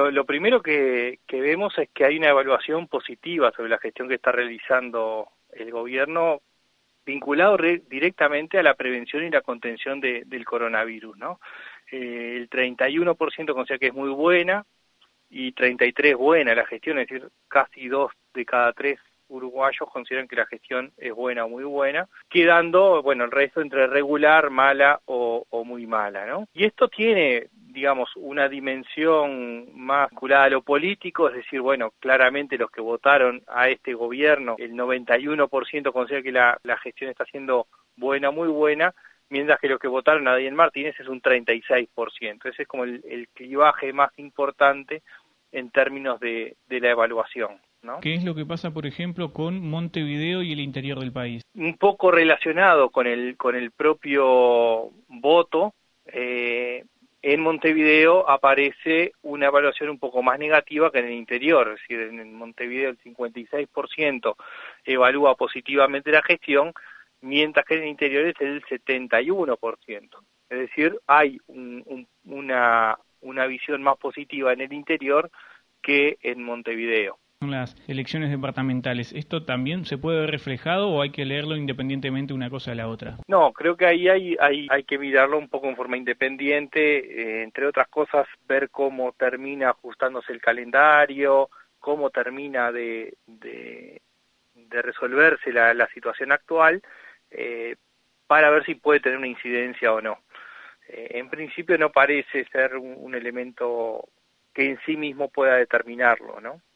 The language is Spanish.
lo primero que vemos es que hay una evaluación positiva sobre la gestión que está realizando el gobierno vinculado directamente a la prevención y la contención del coronavirus, ¿no? El 31% considera que es muy buena y 33% buena la gestión, es decir, casi 2 de cada 3 uruguayos consideran que la gestión es buena o muy buena, quedando, bueno, el resto entre regular, mala o muy mala, ¿no? Y esto tiene, digamos, una dimensión más vinculada a lo político, es decir, bueno, claramente los que votaron a este gobierno, el 91% considera que la gestión está siendo buena o muy buena, mientras que los que votaron a Daniel Martínez es un 36%. Ese es como el clivaje más importante en términos de la evaluación, ¿no? ¿Qué es lo que pasa, por ejemplo, con Montevideo y el interior del país? Un poco relacionado con el propio voto, en Montevideo aparece una evaluación un poco más negativa que en el interior, es decir, en Montevideo el 56% evalúa positivamente la gestión, mientras que en el interior es el 71%. Es decir, hay una visión más positiva en el interior que en Montevideo. Las elecciones departamentales, ¿esto también se puede ver reflejado o hay que leerlo independientemente una cosa de la otra? No, creo que ahí hay que mirarlo un poco en forma independiente, entre otras cosas, ver cómo termina ajustándose el calendario, cómo termina de resolverse la situación actual, para ver si puede tener una incidencia o no. En principio no parece ser un elemento que en sí mismo pueda determinarlo, ¿no?